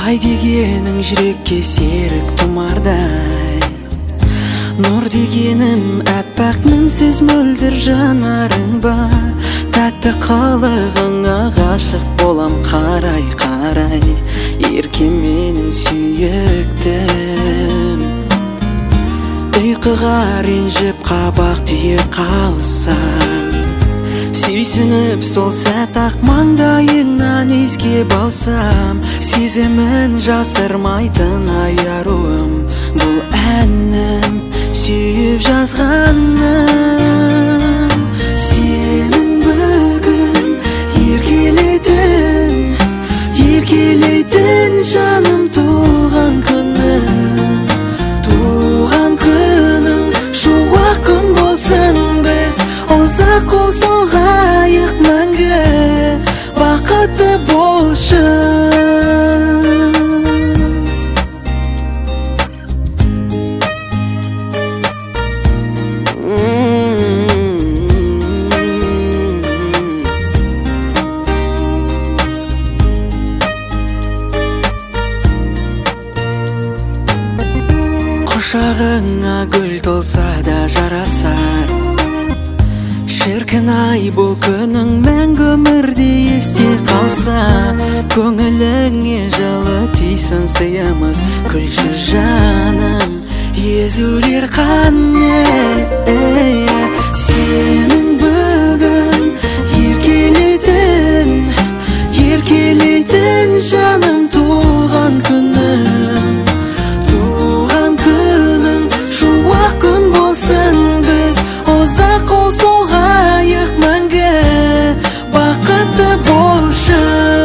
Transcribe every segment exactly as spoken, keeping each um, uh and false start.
Ай дегенің жүрекке серік тұмардай, нұр дегенім әппақ мінсіз мөлдір жанарың бар. Тәтті қылығыңа ғашық болам қарай қарай, еркем менің сүйіктім. Ұйқыға ренжіп қабақ түйе қалсам, сүйсініп сол сәт ақ маңдайыңнан иіскеп алсам, сезімін жасырмайтын аяруым бұл әнім, сүйіп жазғаным. Сенің бүгін еркелейтін, еркелейтін жаным туған күнің, туған күнің шуақ күн болсын, біз ұзақ қол соғайық мәңгі, бақытты болшы. Құшағыңа гүл толса да жарасар, шіркін ай бұл күнің мәңгі өмірде есте қалса, көңіліңе жылы тисін сыйымыз, күлші жаным, езулер қане. Сенің бүгін еркелейтін, еркелейтін жаным туған күнің, туған күнің шуақ күн болсын, біз ұзақ қол соғайық мәңгі, бақытты болшы.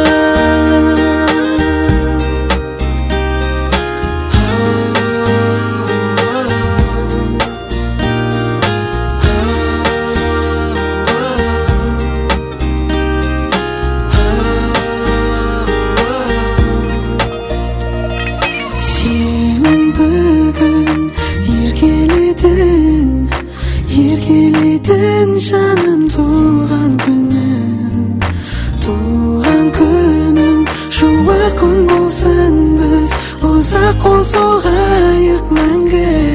Сенің бүгін еркелейтін, еркелейтін жаным туған күнің, туған күнің шуақ күн болсын, біз ұзақ қол соғайық мәңгі.